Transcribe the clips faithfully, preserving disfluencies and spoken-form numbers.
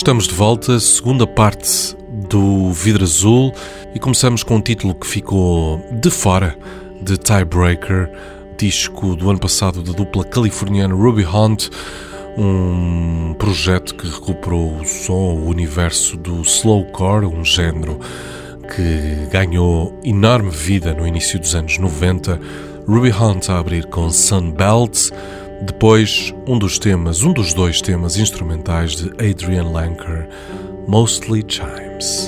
Estamos de volta, segunda parte do Vidro Azul, e começamos com um título que ficou de fora de Tiebreaker, disco do ano passado da dupla californiana Ruby Hunt, um projeto que recuperou o som, o universo do slowcore, um género que ganhou enorme vida no início dos anos noventa. Ruby Hunt a abrir com Sunbelt, depois um dos temas, um dos dois temas instrumentais de Adrian Lenker, Mostly Chimes.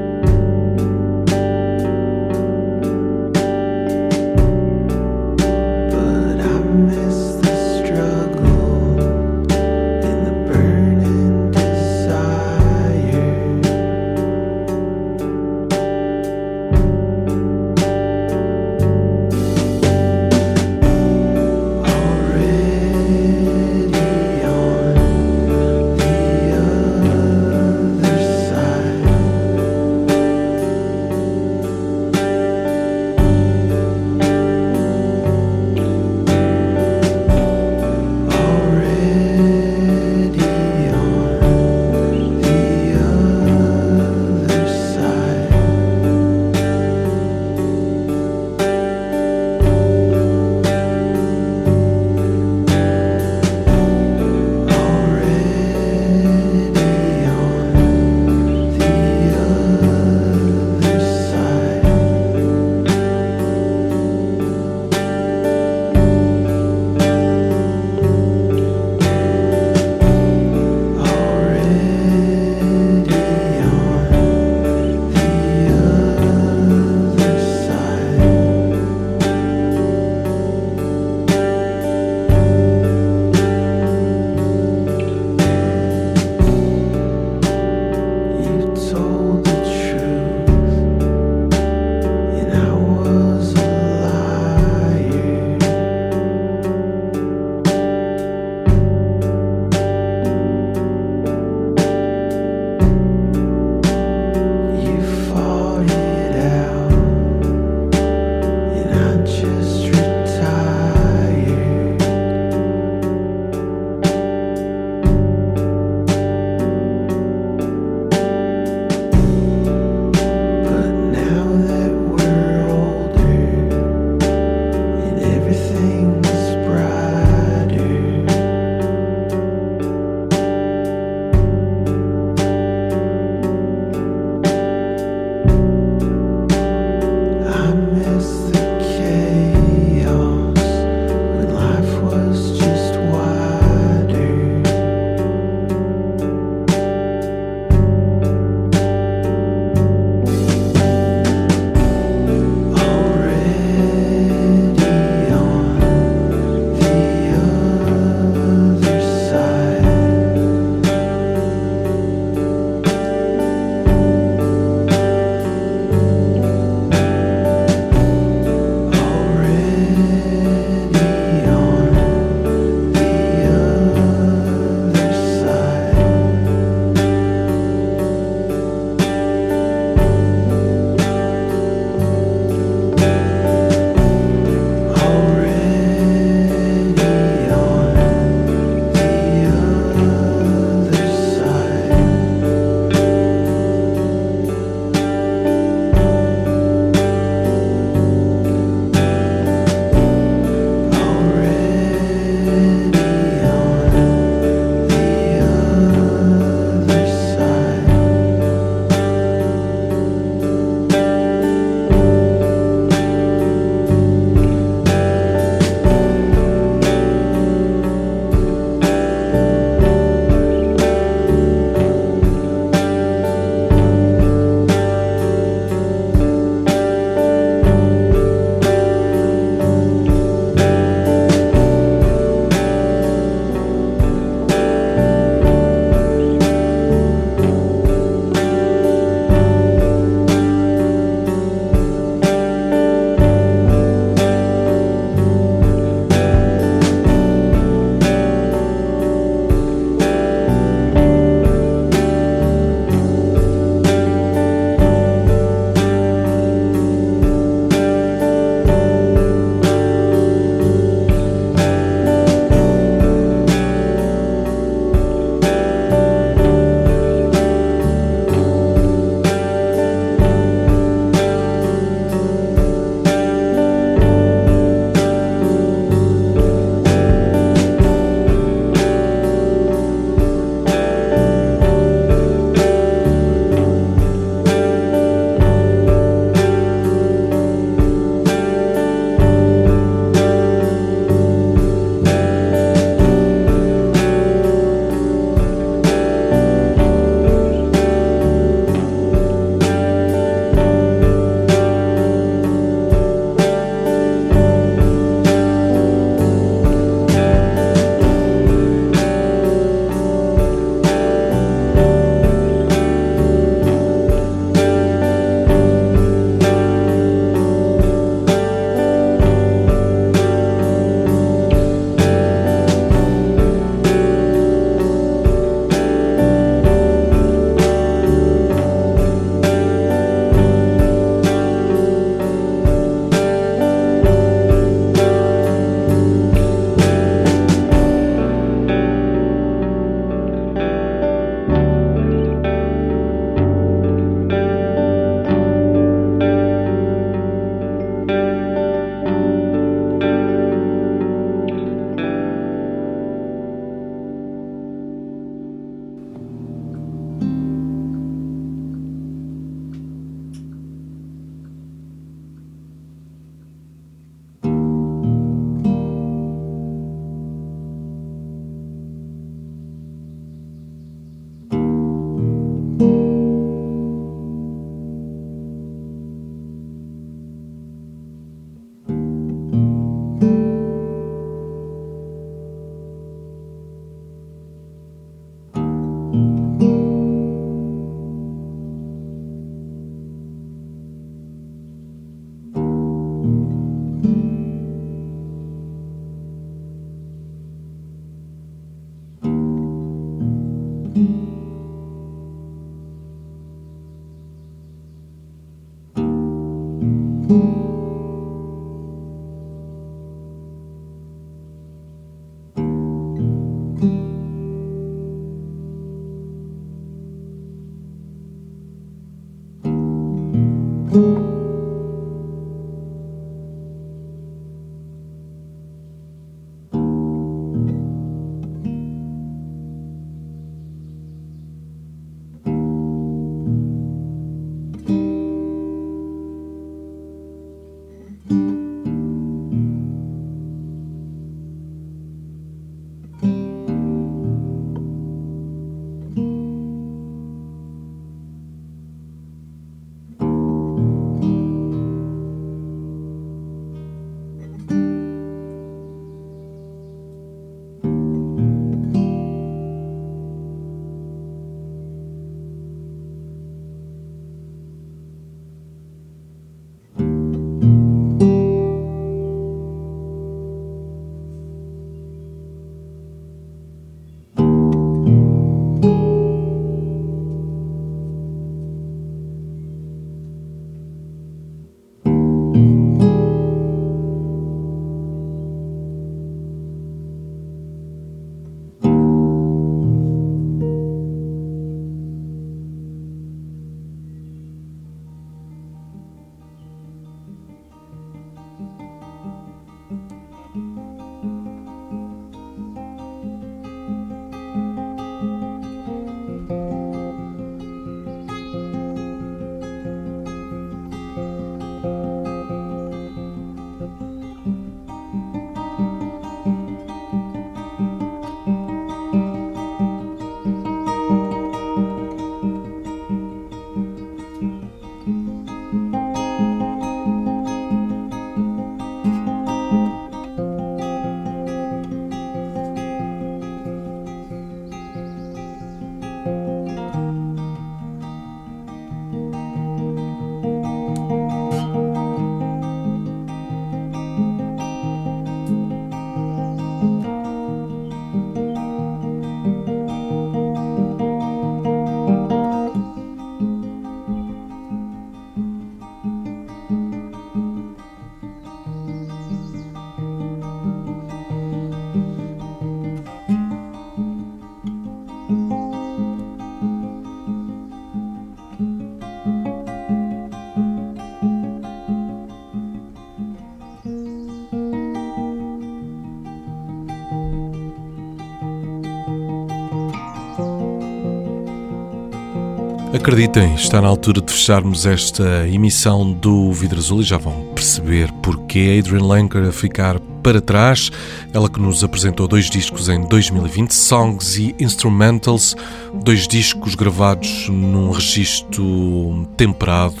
Acreditem, está na altura de fecharmos esta emissão do Vidro Azul e já vão perceber porque Adrienne Lenker a ficar para trás. Ela que nos apresentou dois discos em dois mil e vinte, Songs e Instrumentals, dois discos gravados num registro temperado,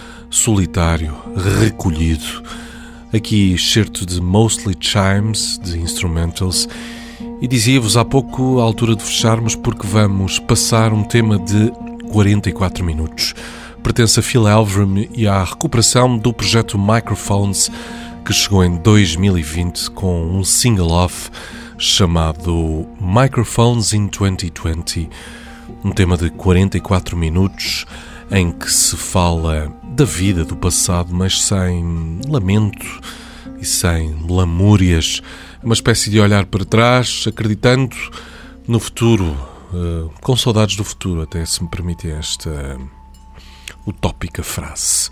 solitário, recolhido. Aqui excerto de Mostly Chimes, de Instrumentals. E dizia-vos há pouco a altura de fecharmos porque vamos passar um tema de quarenta e quatro minutos. Pertence a Phil Elverum e à recuperação do projeto Microphones, que chegou em dois mil e vinte com um single-off chamado Microphones in twenty twenty. Um tema de quarenta e quatro minutos em que se fala da vida do passado, mas sem lamento e sem lamúrias. Uma espécie de olhar para trás, acreditando no futuro, uh, com saudades do futuro, até se me permite esta utópica frase.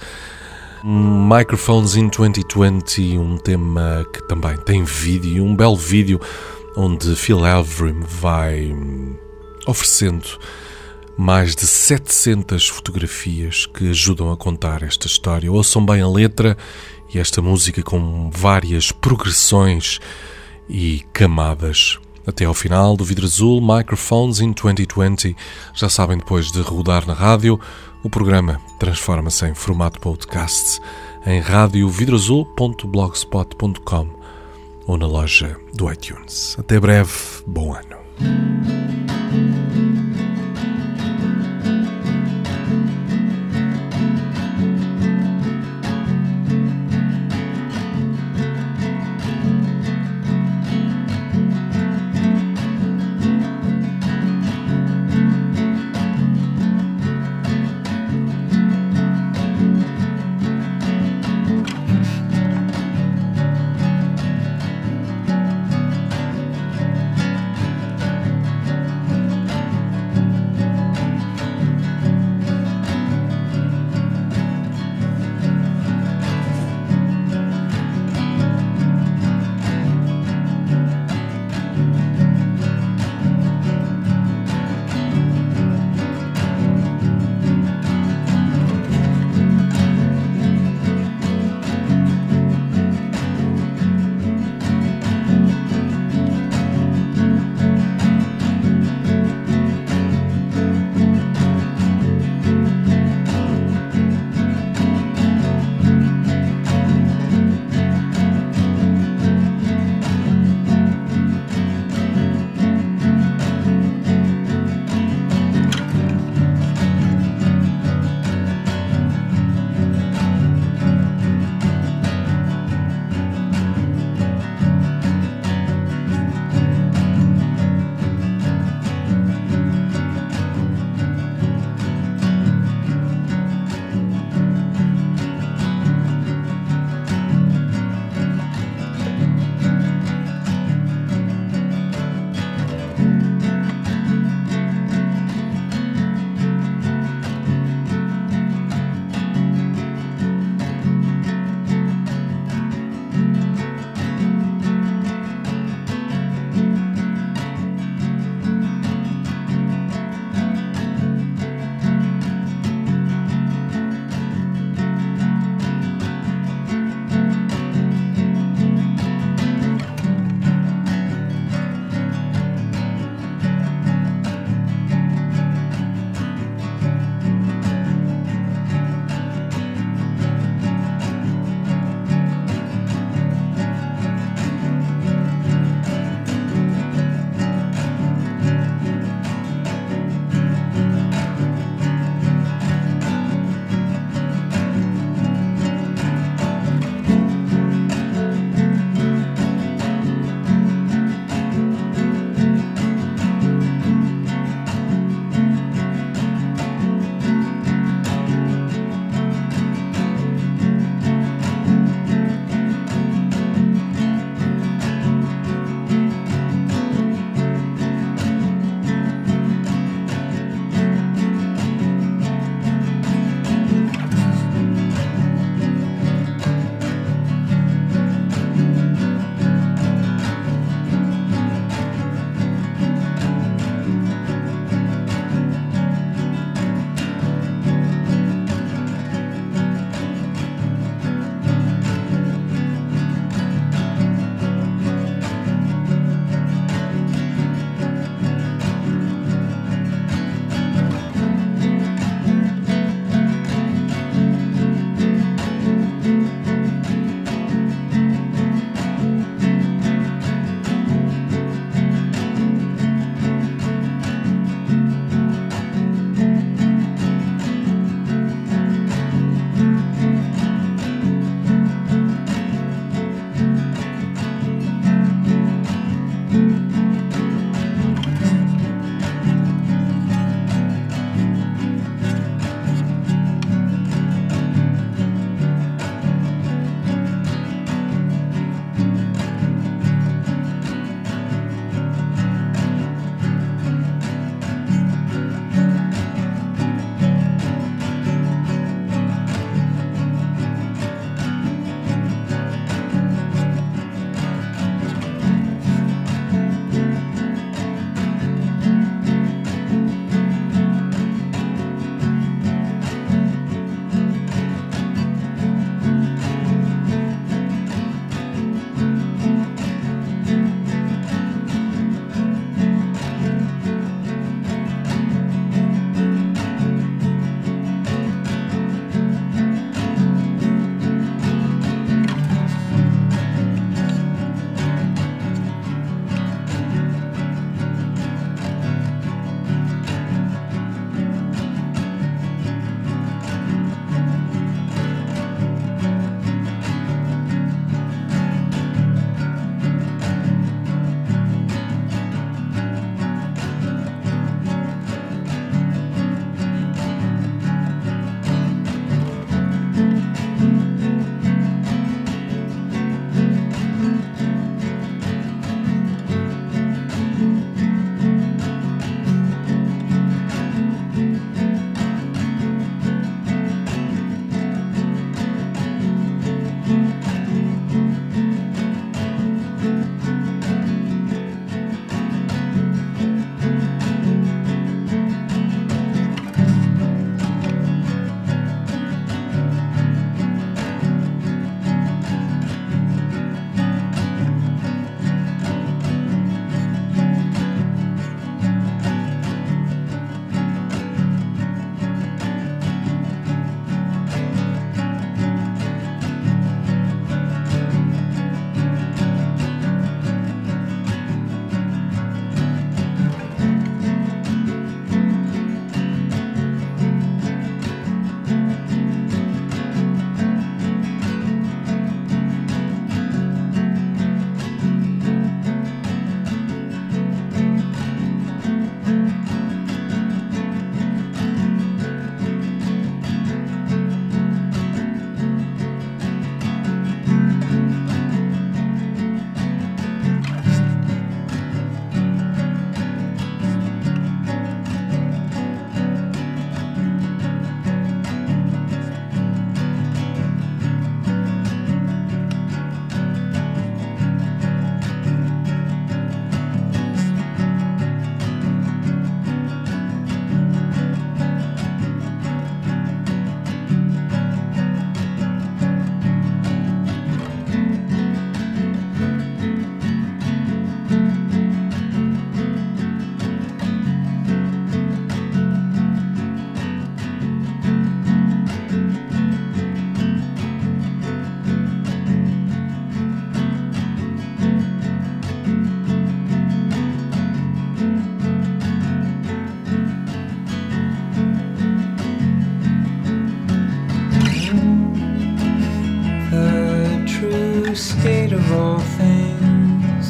Microphones in twenty twenty, um tema que também tem vídeo, um belo vídeo onde Phil Elverum vai oferecendo mais de setecentas fotografias que ajudam a contar esta história. Ouçam bem a letra e esta música com várias progressões e camadas. Até ao final do Vidro Azul Microphones in dois mil e vinte. Já sabem, depois de rodar na rádio, o programa transforma-se em formato podcast em rádio vidro azul ponto blogspot ponto com ou na loja do iTunes. Até breve, bom ano. of all things.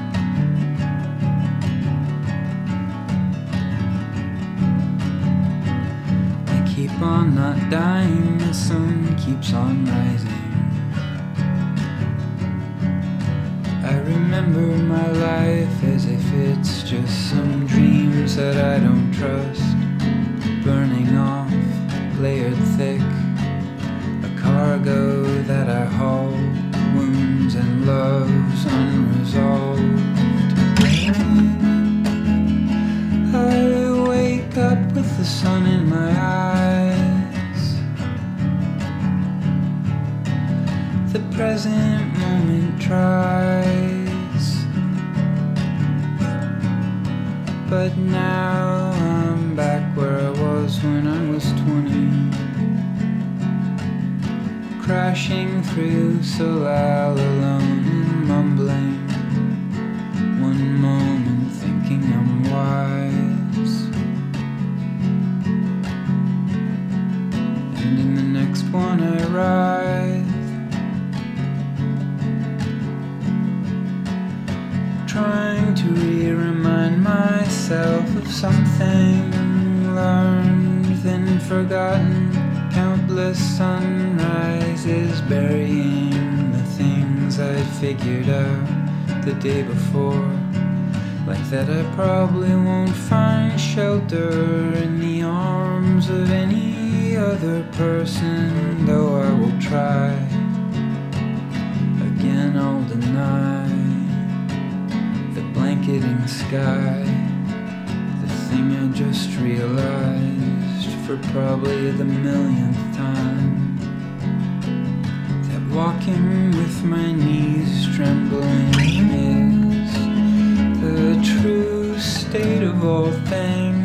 I keep on not dying, the sun keeps on rising. I remember my life as if it's just some dreams that I don't trust, burning off, layered thick, a cargo that I haul, wounds and loves unresolved. I wake up with the sun in my eyes. The present moment tries, but now I'm back where I was when I was twenty, crashing through so loud, alone and mumbling, one moment thinking I'm wise, and in the next one I writhe, trying to re-remind myself of something learned, then forgotten. Countless sunrises burying the things I figured out the day before, like that I probably won't find shelter in the arms of any other person, though I will try. Again I'll deny the blanketing sky, the thing I just realized for probably the millionth time, that walking with my knees trembling is the true state of all things.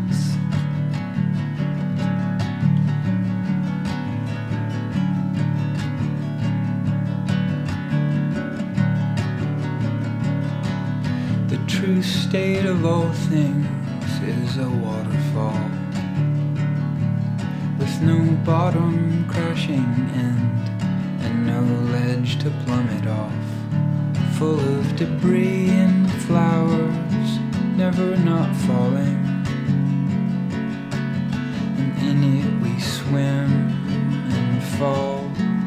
The true state of all things is a waterfall, with no bottom crashing end, and no ledge to plummet off, full of debris and flowers, never not falling, and in it we swim and fall,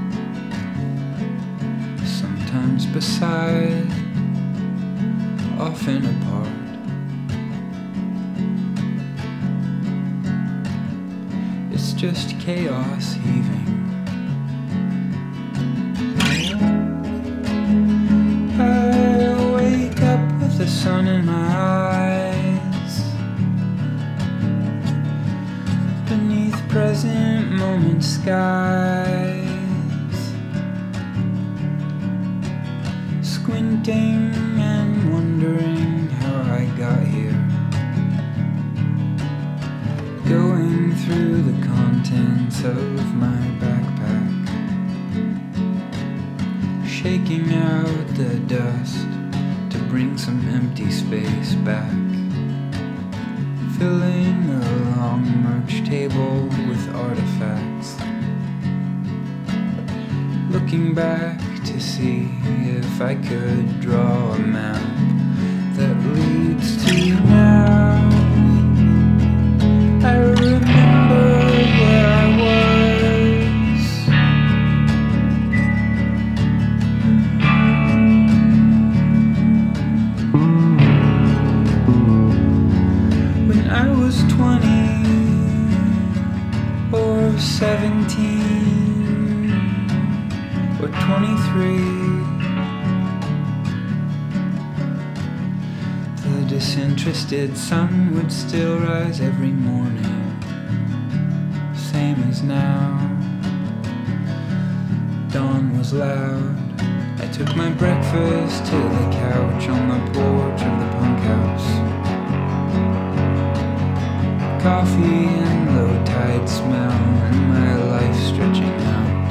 sometimes beside, often apart. It's just chaos heaving. I wake up with the sun in my eyes, beneath present moment skies, squinting and wondering how I got here, going through the contents of my backpack, shaking out the dust to bring some empty space back, filling a long merch table with artifacts, looking back to see if I could draw a map that leads to now. I remember where I was, when I was twenty or seventeen or twenty-three. The disinterested sun would still rise every morning, same as now. Dawn was loud. I took my breakfast to the couch on the porch of the punk house. Coffee and low tide smell and my life stretching out.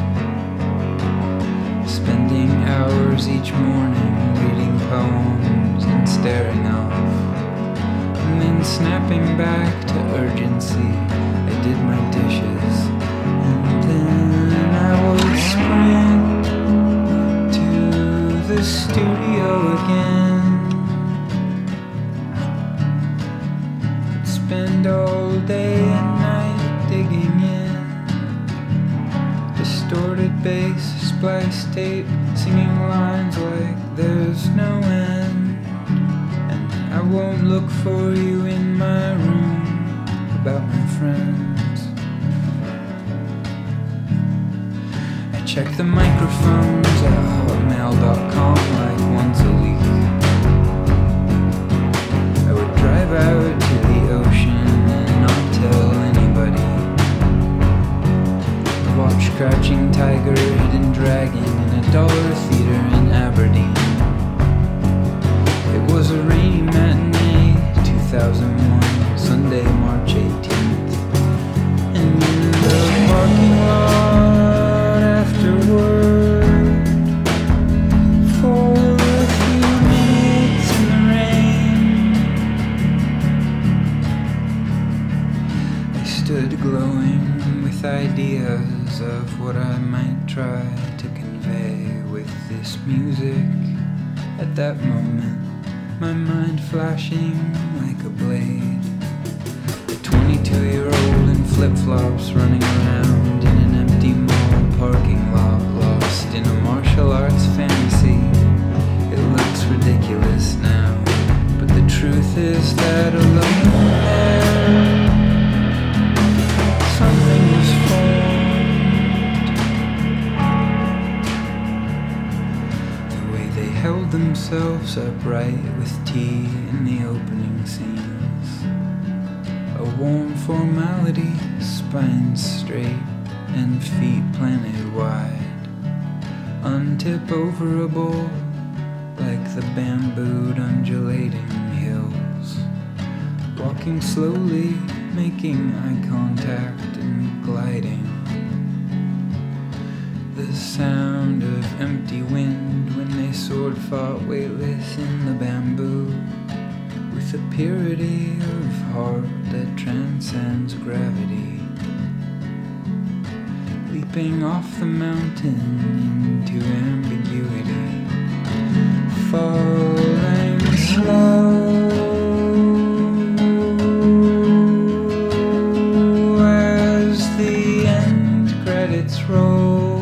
Spending hours each morning reading poems and staring off, and then snapping back to urgency. I did my dishes, and then I would sprint to the bass, splice tape, singing lines like there's no end. And I won't look for you in my room about my friends. I check the microphones at hotmail dot com like once a week. I would drive out to the ocean and not tell anybody. Watch Crouching Tiger, Hidden Dragon in a dollar theater in Aberdeen. It was a rainy matinee, two thousand one, Sunday, March eighteenth. And in the parking lot afterward, for a few minutes in the rain, I stood glowing with ideas of what I might try to convey with this music. At that moment, my mind flashing like a blade. A twenty-two-year-old in flip-flops running around in an empty mall parking lot, lost in a martial arts fantasy. It looks ridiculous now, but the truth is that alone there, something was formed. The way they held themselves upright with tea in the opening scenes. A warm formality, spines straight and feet planted wide. Untip overable like the bambooed undulating hills. Walking slowly, making eye contact and gliding. The sound of empty wind when they sword fought weightless in the bamboo, with a purity of heart that transcends gravity. Leaping off the mountain into ambiguity, falling slow as the end credits roll.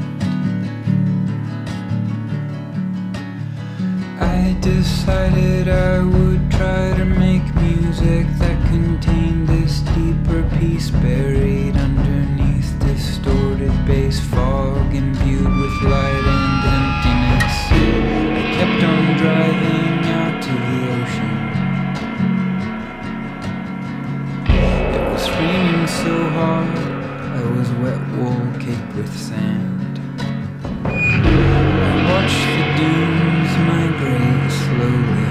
I decided I would try to make music that contained this deeper piece buried underneath distorted bass fog, imbued with light and emptiness. I kept on driving out to the ocean. It was raining so hard, I was wet wool caked with sand. I watched the dunes migrate slowly.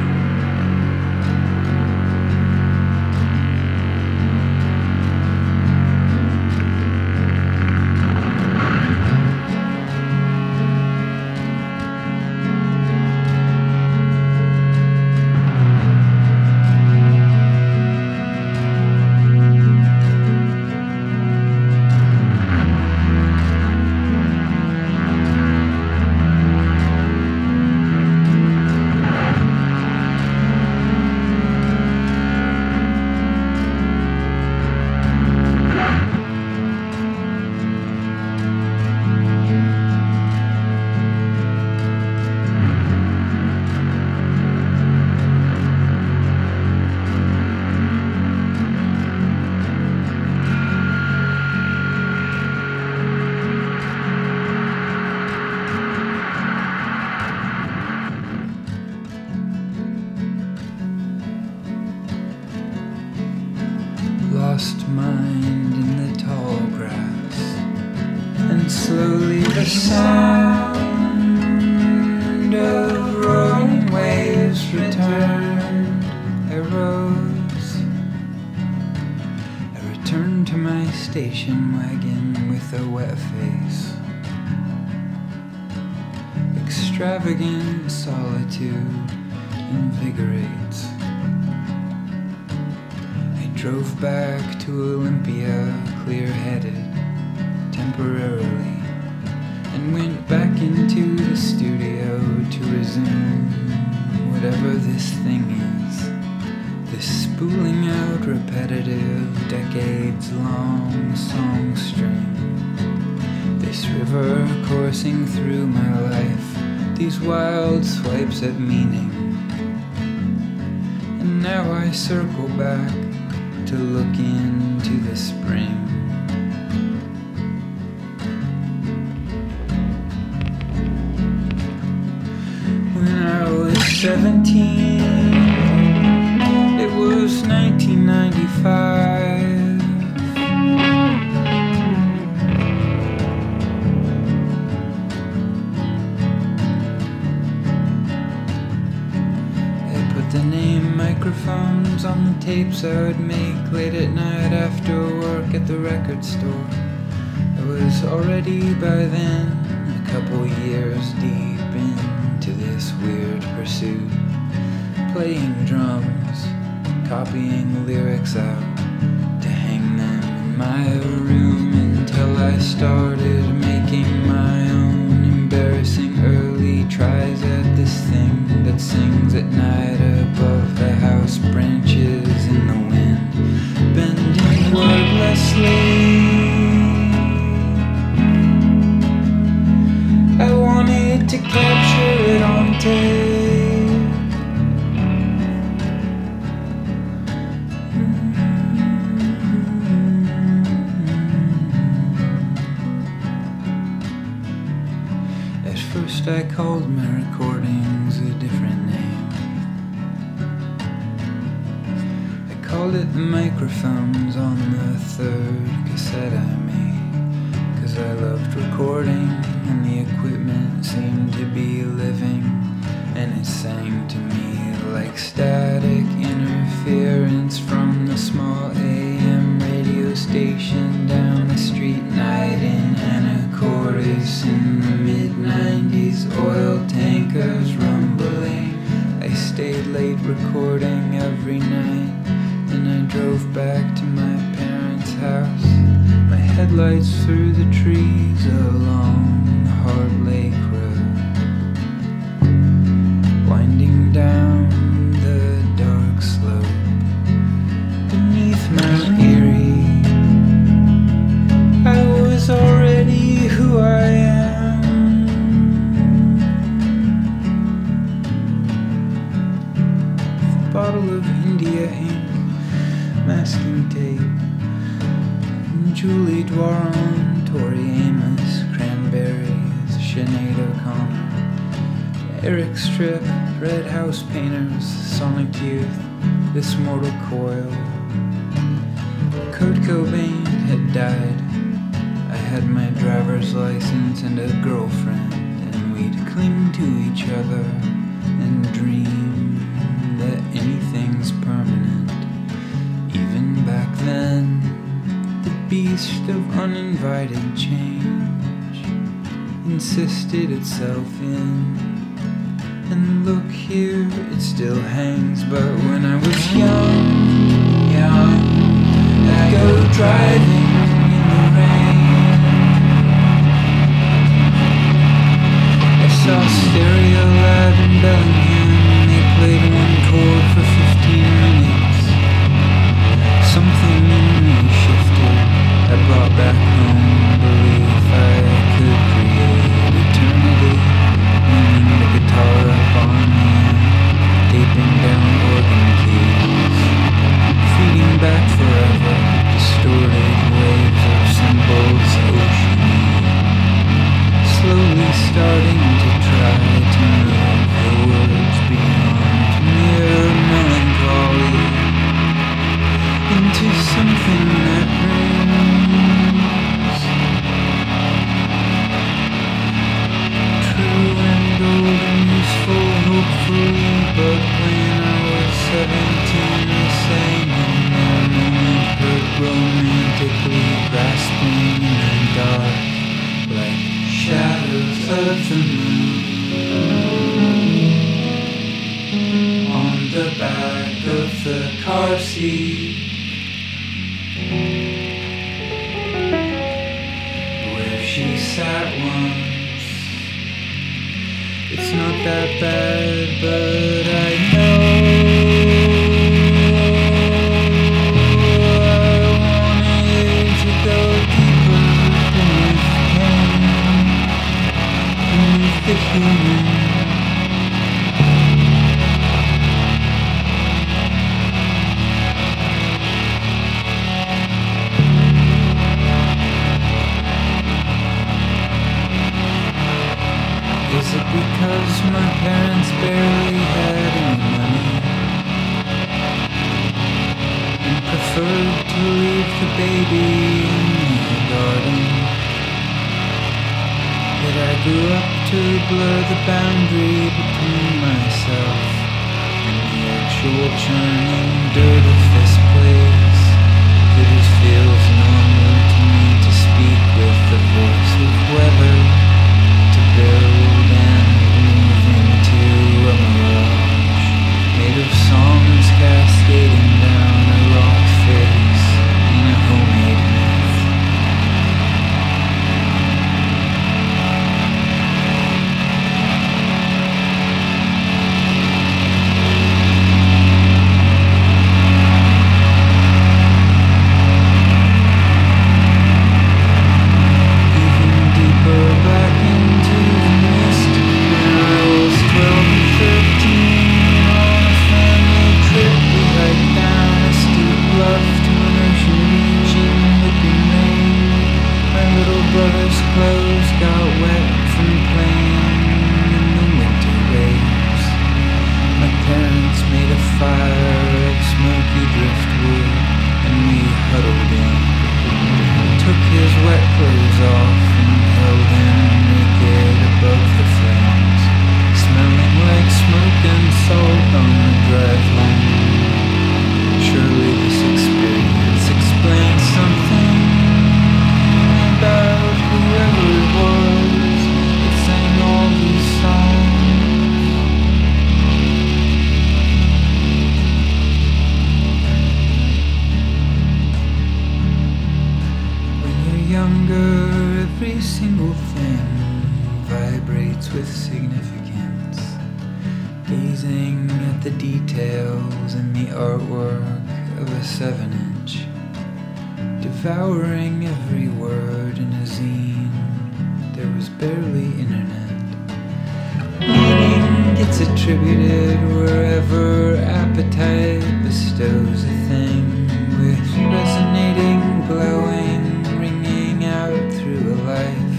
Lost mind in the tall grass, and slowly the sound of roaring waves returned. I rose, I returned to my station wagon with a wet face. Extravagant solitude invigorates. Drove back to Olympia, clear-headed, temporarily, and went back into the studio to resume whatever this thing is, this spooling out repetitive, decades-long song stream, this river coursing through my life, these wild swipes at meaning. And now I circle back to look into the spring. When I was seventeen, it was nineteen ninety-five. The name microphones on the tapes I would make late at night after work at the record store. I was already by then a couple years deep into this weird pursuit, playing drums, copying lyrics out to hang them in my room, until I started making my own embarrassing early tries at this thing that sings at night above the house branches in the wind, bending wordlessly. I wanted to capture it on tape. At first I called my recordings a different name. Called it the microphones on the third cassette I made, 'cause I loved recording and the equipment seemed to be living, and it sang to me like static interference from the small A M radio station down the street. Night in Anacortes in the mid nineties, oil tankers rumbling. I stayed late recording every night. Then I drove back to my parents' house, my headlights through the trees along the Heart Lake Road, winding down the dark slope beneath Mount Erie. I was already who I am. With a bottle of India ink, masking tape, Julie Dwaron, Tori Amos, Cranberries, Sinead O'Connor, Eric Strip, Red House Painters, Sonic Youth, This Mortal Coil. Kurt Cobain had died. I had my driver's license and a girlfriend, and we'd cling to each other and dream that anything's permanent. Even back then, the beast of uninvited change insisted itself in. And look here, it still hangs. But when I was young, young, I'd go driving in the rain. I saw Stereo Lab in Bellingham. They played one chord for fifteen minutes. Something in me shifted. I brought back home belief I could create eternity, leaning the guitar up on the end, taping down organ keys, feeding back forever distorted waves of symbols oceany, slowly starting to try to move the words beyond mere melancholy into something that rings true and golden, useful, hopefully. But when I was seventeen, I sang in that moment, heard romantically grasping in the dark like shadows of the moon on the back of the car seat. She sat once. It's not that bad, but I know I wanted to go deeper than it came. because my parents barely had any money and preferred to leave the baby in the garden. That I grew up to blur the boundary between myself and the actual churning dirt of this place. That it feels normal to me to speak with the voice of weather, to build and move into a mirage made of songs cascading down a rock face in a homemade myth. Clothes got wet from playing in the winter waves. My parents made a fire of smoky driftwood and we huddled in. Took his wet clothes off and held him naked above the flames, smelling like smoke and salt on the driveline. Surely this experience explains something about whoever it was that sang all these songs. When you're younger, every single thing vibrates with significance. Gazing at the details in the artwork of a seven inch, devouring every word in a zine. There was barely internet. Meaning gets attributed wherever appetite bestows a thing, with resonating, glowing, ringing out through a life.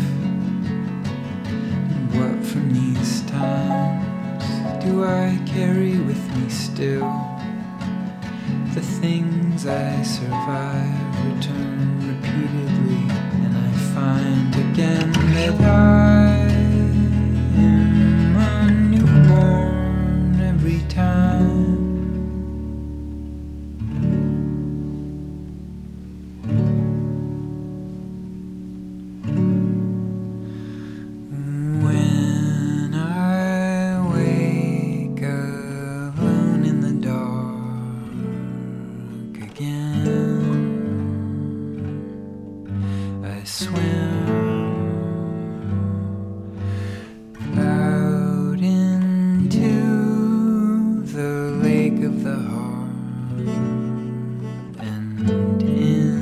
And what from these times do I carry with me still? The things I survive return repeatedly, and I find again that I am a newborn every time. When I wake alone in the dark again, I swim out into the lake of the heart and in.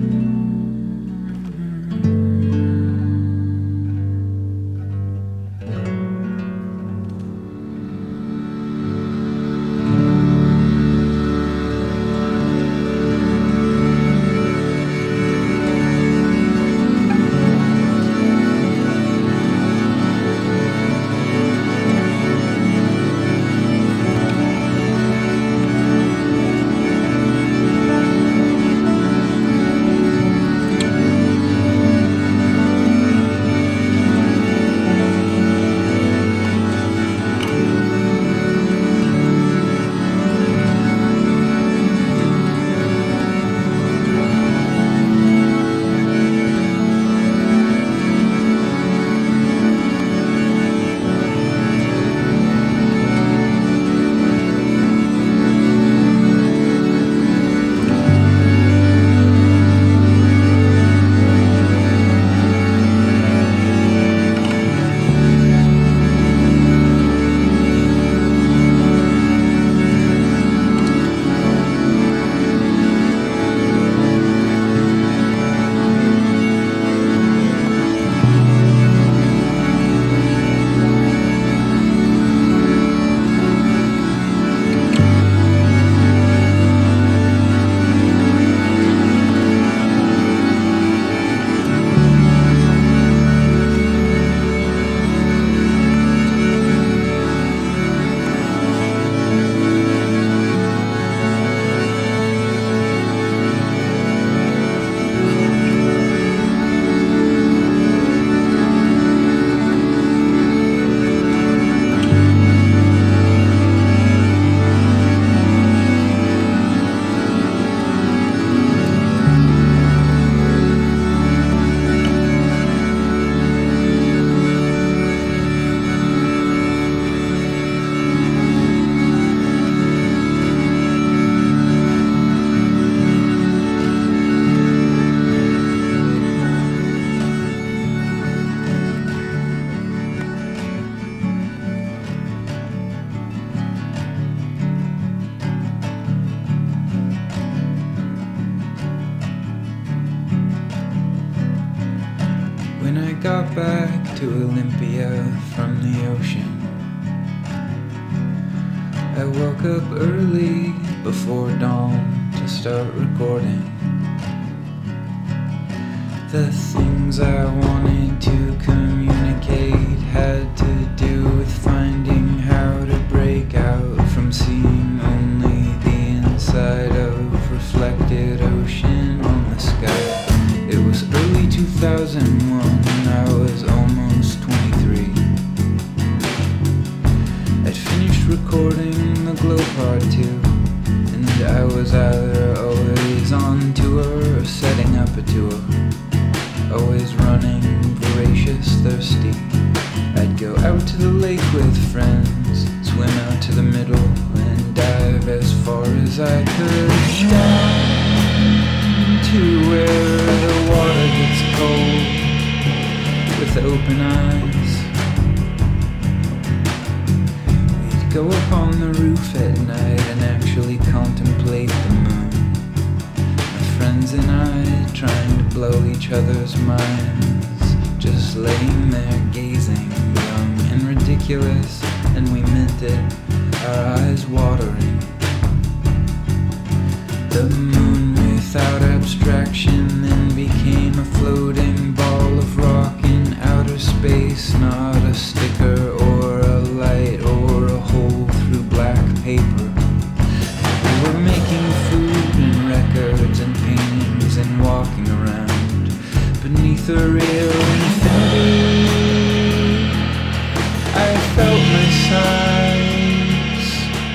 Mm-hmm. to Olympia from the ocean. I woke up early before dawn to start recording. The things I wanted to communicate had to do with finding how to break out from seeing only the inside of reflected ocean on the sky. It was early two thousand one, I was almost twenty-three. I'd finished recording the Glow Part two, and I was either always on tour or setting up a tour. Always running, voracious, thirsty. I'd go out to the lake with friends, swim out to the middle, and dive as far as I could. Down to where the water gets cold, with open eyes. We'd go up on the roof at night and actually contemplate the moon. Friends and I trying to blow each other's minds, just laying there gazing, young and ridiculous, and we meant it, our eyes watering. The moon without abstraction then became a floating ball of rock in outer space, not a sticker or a light or a hole through black paper. We were making food and records and paintings and walking around beneath a real infinity. I felt my size.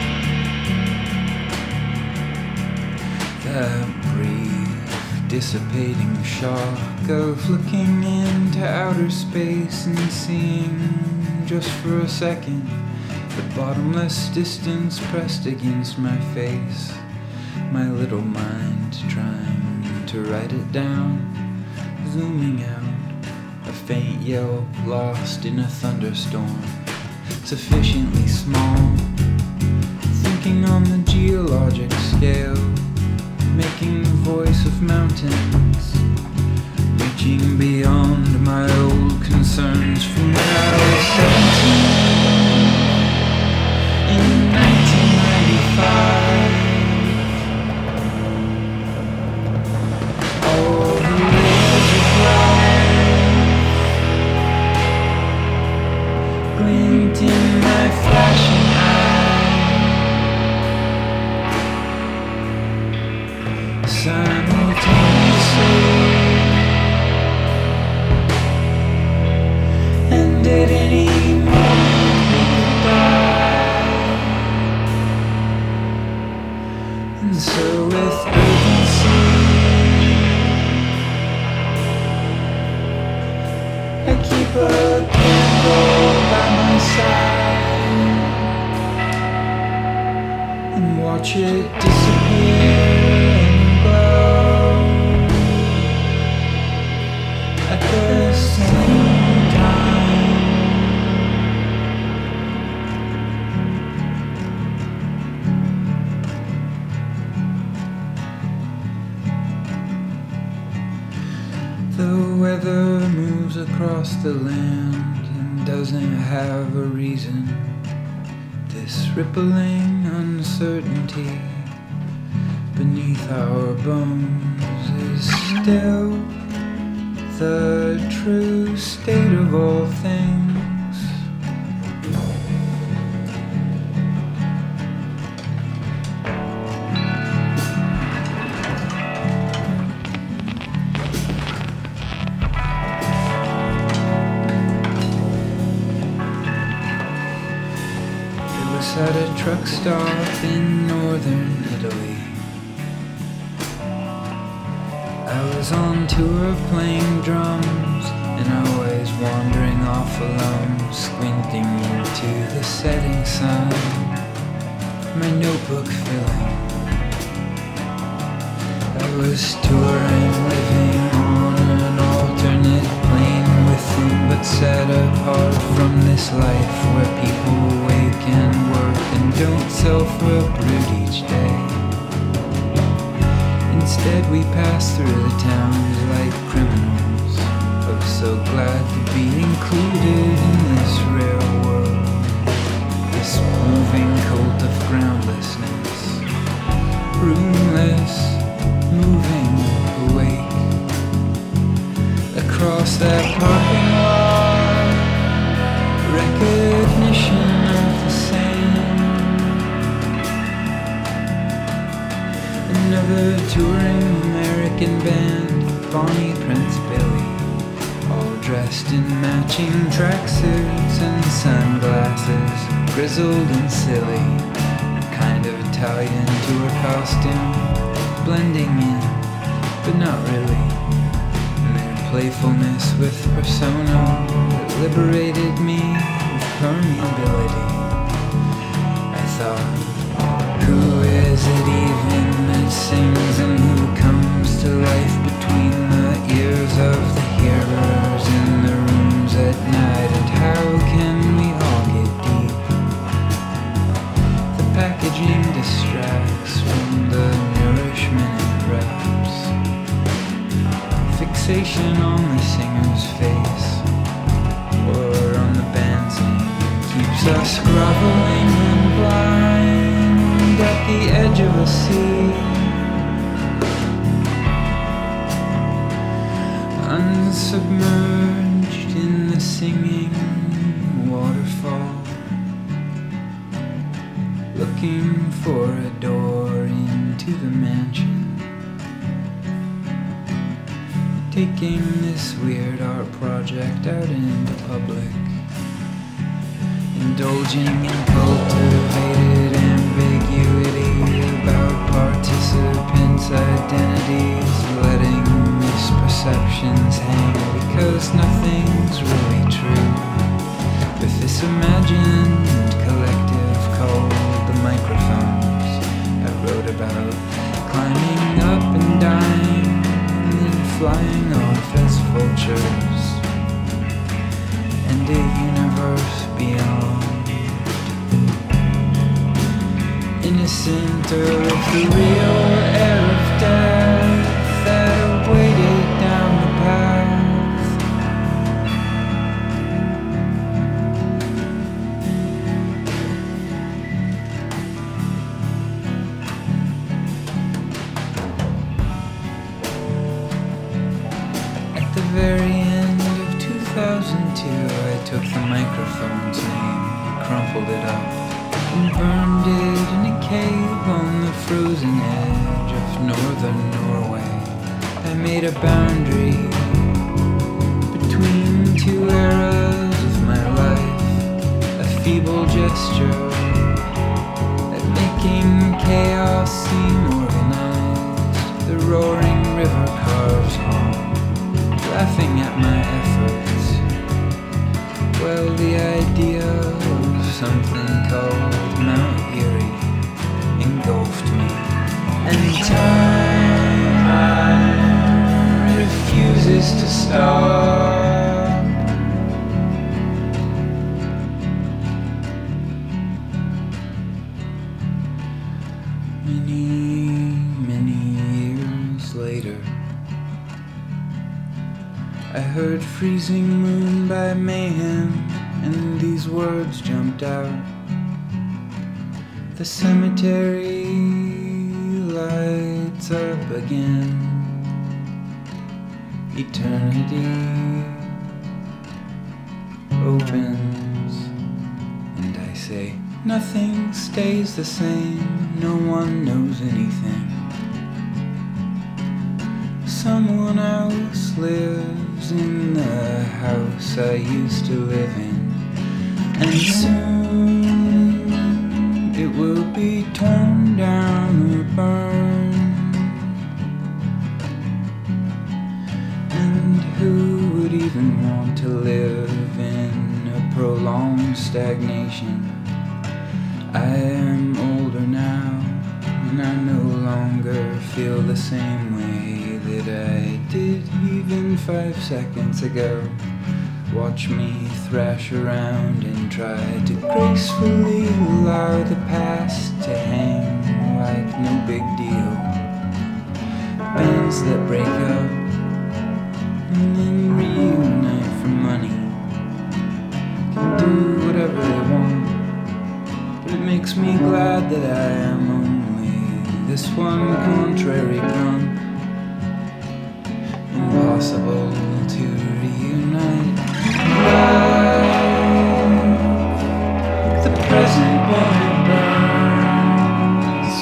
The brief, dissipating shock of looking into outer space and seeing, just for a second, the bottomless distance pressed against my face. My little mind trying to write it down, zooming out, a faint yelp lost in a thunderstorm, sufficiently small, thinking on the geologic scale, making the voice of mountains, reaching beyond my old concerns from when I was seventeen. In nineteen ninety-five, all the rays of life glint in my flashing eye, simultaneously, and at any moment we could die. And so with urgency, I keep a candle by my side and watch it disappear and glow at the same time. The weather moves across the land and doesn't have a reason. This rippling uncertainty beneath our bones is still the true state of all things. At a truck stop in northern Italy, I was on tour playing drums and always wandering off alone, squinting into the setting sun, my notebook filling. I was touring, living on an alternate plane within, but set apart from this life where people wake and work and don't self-uproot each day. Instead we pass through the towns like criminals of so glad to be included in this rare world, this moving cult of groundlessness, roomless, moving awake. Across that parking lot, recognition of the same. Another touring American band, Bonnie Prince Billy, all dressed in matching tracksuits and sunglasses, grizzled and silly, kind of Italian tour costume, blending in, but not really. And their playfulness with persona that liberated me with permeability. I thought, who is it even that sings and who comes to life between the ears of the hearers in the rooms at night, and how can we all get deep? The packaging distracts from the nourishment it wraps. Fixation on the singer's face or on the band's name keeps us groveling and blind at the edge of a sea, unsubmerged in the singing waterfall, looking for a door into the mansion, taking this weird art project out into public, indulging in cultivated ambiguity about participants' identities, letting misperceptions hang because nothing's really true. With this imagined collective called the microphones, I wrote about climbing up and dying and then flying off as vultures, and a universe beyond. Innocent of the real air of death that awaited down the path. At the very end of two thousand two, I took the microphone's name, crumpled it up, and burned it in a cave on the frozen edge of northern Norway. I made a boundary between two eras of my life, a feeble gesture at making chaos seem organized. The roaring river carves home, laughing at my efforts. Well, the idea of something called Mount Erie engulfed me, and time refuses to stop. Many, many years later, I heard Freezing Moon by Mayhem, and these words jumped out. The cemetery lights up again. Eternity opens, and I say, nothing stays the same, no one knows anything. Someone else lives in the house I used to live in, and soon it will be torn down or burned. And who would even want to live in a prolonged stagnation? I am older now, and I no longer feel the same way that I did even five seconds ago. Watch me thrash around and try to gracefully allow the past to hang like no big deal. Bands that break up and then reunite for money. Can do whatever they want, but it makes me glad that I am only this one contrary grunt. Impossible to reunite. Love the present when it burns.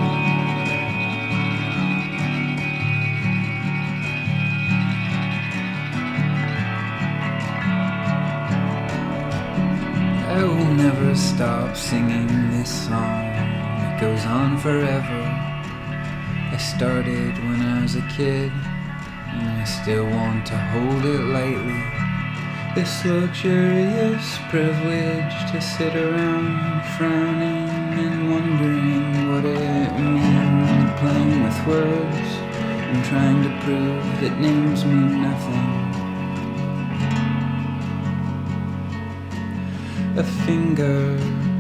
I will never stop singing this song. It goes on forever. I started when I was a kid, and I still want to hold it lightly. This luxurious privilege to sit around frowning and wondering what it means, playing with words and trying to prove that names mean nothing. A finger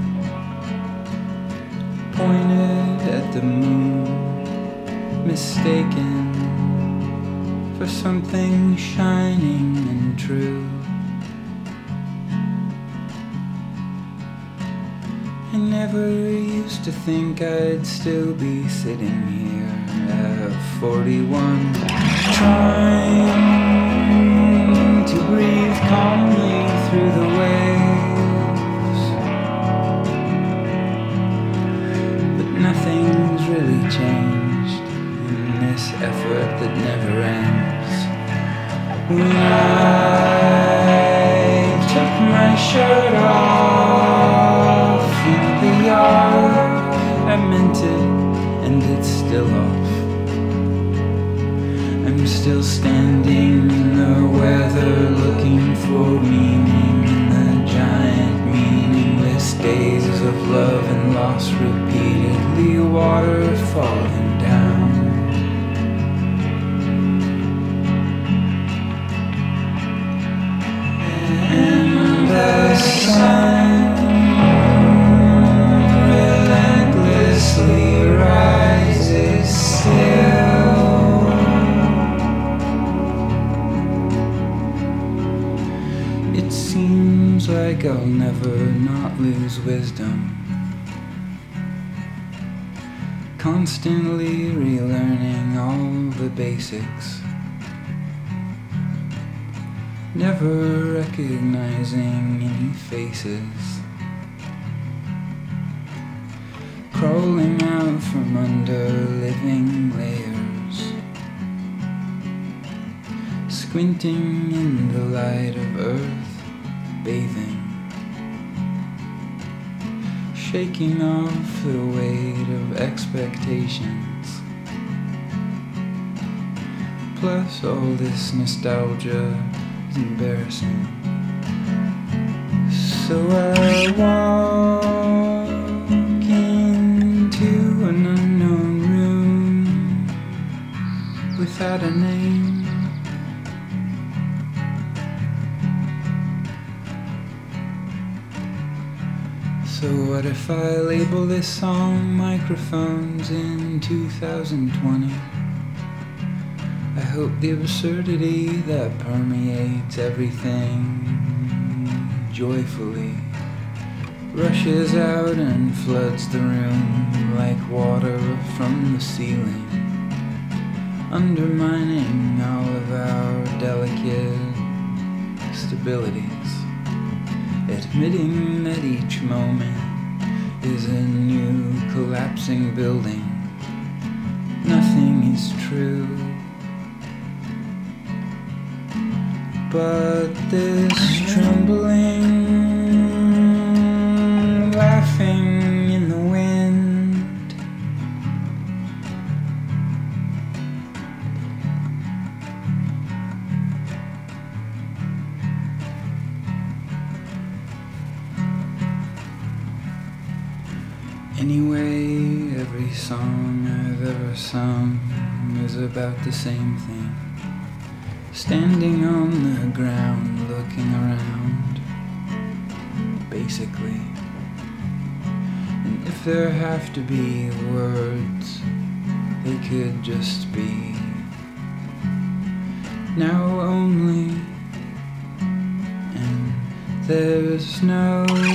pointed at the moon, mistaken for something shining and true. I never used to think I'd still be sitting here at forty-one, trying to breathe calmly through the waves. But nothing's really changed in this effort that never ends. When I took my shirt off in the yard, I meant it, and it's still off. I'm still standing in the weather, looking for meaning in the giant meaningless days of love and loss, repeatedly water falling down. And the sun relentlessly rises still. It seems like I'll never not lose wisdom, constantly relearning all the basics, never recognizing any faces, crawling out from under living layers, squinting in the light of earth, bathing, shaking off the weight of expectations, plus all this nostalgia is embarrassing. So I walk into an unknown room without a name. So what if I label this song Microphones in two thousand twenty? I hope the absurdity that permeates everything joyfully rushes out and floods the room like water from the ceiling, undermining all of our delicate stabilities, admitting that each moment is a new collapsing building. Nothing is true, but this trembling, laughing in the wind. Anyway, every song I've ever sung is about the same thing. Standing on the ground, looking around, basically. And if there have to be words, they could just be now only, and there's no